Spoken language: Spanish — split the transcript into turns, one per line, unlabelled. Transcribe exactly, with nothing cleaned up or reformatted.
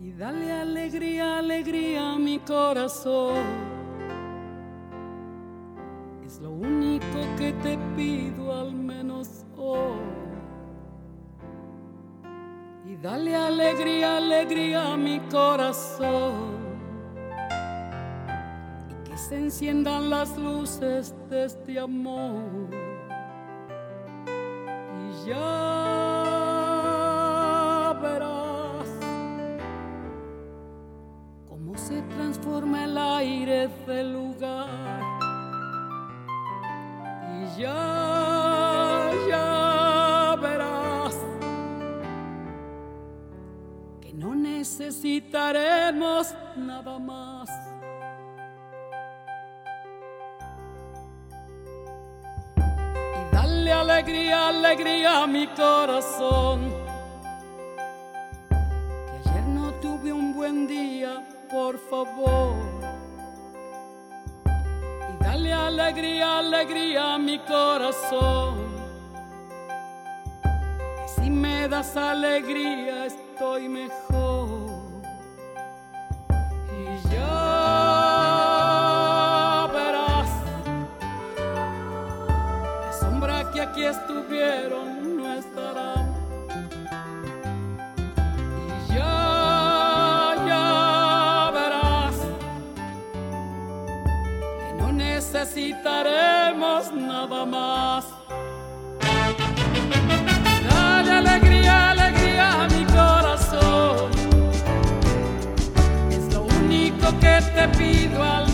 y dale alegría, alegría a mi corazón. Es lo único que te pido al menos hoy. Y dale alegría, alegría a mi corazón. Y que se enciendan las luces de este amor. Y ya verás cómo se transforma el aire del lugar. Y ya, ya verás que no necesitaremos nada más. Y dale alegría, alegría a mi corazón, que ayer no tuve un buen día, por favor. Dale alegría, alegría a mi corazón, que si me das alegría estoy mejor. Y ya verás, la sombra que aquí estuvieron no estará. Y ya, ya verás que no necesitaremos nada más. Dale alegría, alegría a mi corazón. Es lo único que te pido al